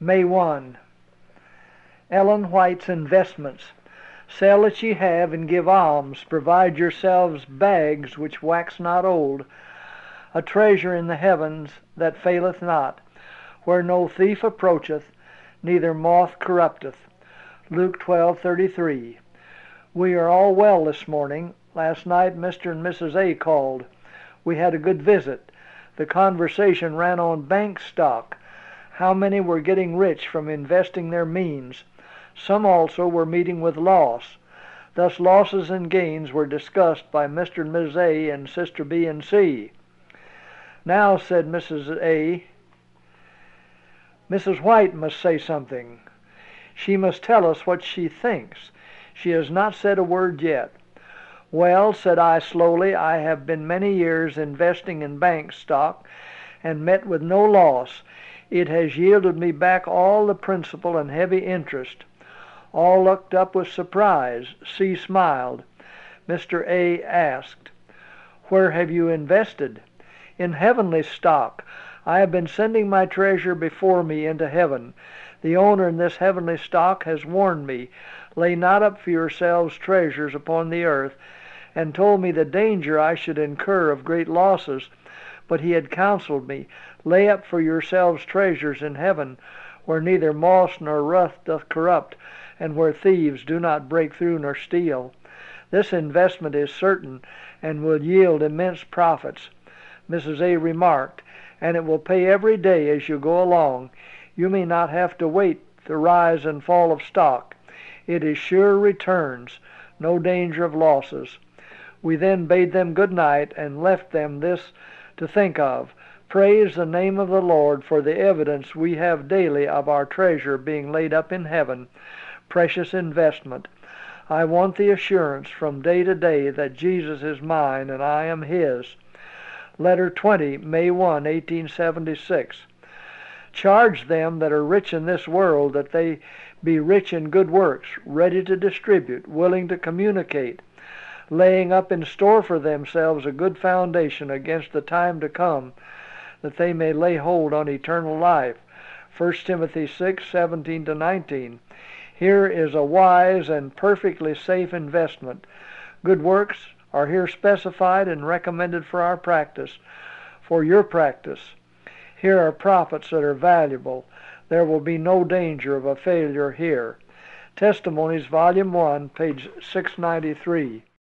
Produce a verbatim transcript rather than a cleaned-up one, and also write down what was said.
May first. Ellen White's Investments. Sell that ye have, and give alms. Provide yourselves bags which wax not old, a treasure in the heavens that faileth not, where no thief approacheth, neither moth corrupteth. Luke twelve thirty-three. We are all well this morning. Last night Mister and Missus A called. We had a good visit. The conversation ran on bank stock. How many were getting rich from investing their means. Some also were meeting with loss. Thus losses and gains were discussed by Mister and Missus A and Sister B and C. Now, said Missus A, Missus White must say something. She must tell us what she thinks. She has not said a word yet. Well, said I slowly, I have been many years investing in bank stock and met with no loss. It has yielded me back all the principal and heavy interest. All looked up with surprise. C smiled. Mister A asked, "Where have you invested?" "In heavenly stock. I have been sending my treasure before me into heaven. The owner in this heavenly stock has warned me, lay not up for yourselves treasures upon the earth, and told me the danger I should incur of great losses. But he had counseled me, lay up for yourselves treasures in heaven, where neither moss nor rust doth corrupt, and where thieves do not break through nor steal. This investment is certain, and will yield immense profits." Missus A remarked, "And it will pay every day as you go along. You may not have to wait the rise and fall of stock. It is sure returns, no danger of losses." We then bade them good night and left them this to think of. Praise the name of the Lord for the evidence we have daily of our treasure being laid up in heaven. Precious investment. I want the assurance from day to day that Jesus is mine and I am His. Letter twenty, May first, eighteen seventy-six. Charge them that are rich in this world that they be rich in good works, ready to distribute, willing to communicate, laying up in store for themselves a good foundation against the time to come, that they may lay hold on eternal life. First Timothy six, seventeen to nineteen. Here is a wise and perfectly safe investment. Good works are here specified and recommended for our practice, for your practice. Here are profits that are valuable. There will be no danger of a failure here. Testimonies, Volume one, page six ninety-three.